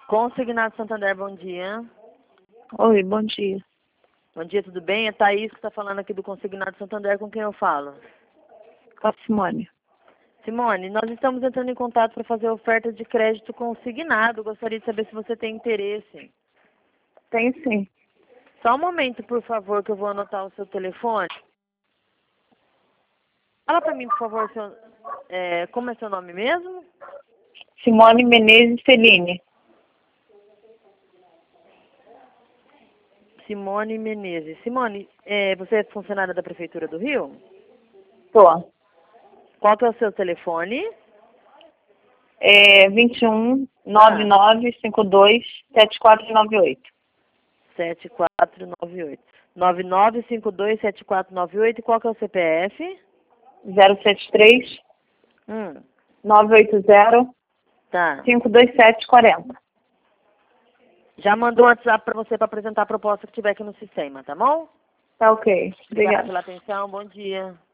Consignado Santander, bom dia. Oi, bom dia. Bom dia, tudo bem? É Thaís que está falando aqui do Consignado Santander, com quem eu falo? Com a Simone. Simone, nós estamos entrando em contato para fazer oferta de crédito consignado. Gostaria de saber se você tem interesse. Tem sim. Só um momento, por favor, que eu vou anotar o seu telefone. Fala para mim, por favor, como é seu nome mesmo? Simone Menezes Celine. Simone Menezes. Simone, você é funcionária da Prefeitura do Rio? Tô. Qual que é o seu telefone? 21 9952 7498. 7498. 99527498. E qual que é o CPF? 073 980 Tá. 52740. Já mandou um WhatsApp para você para apresentar a proposta que tiver aqui no sistema, tá bom? Tá ok. Obrigada Obrigada. pela atenção. Bom dia.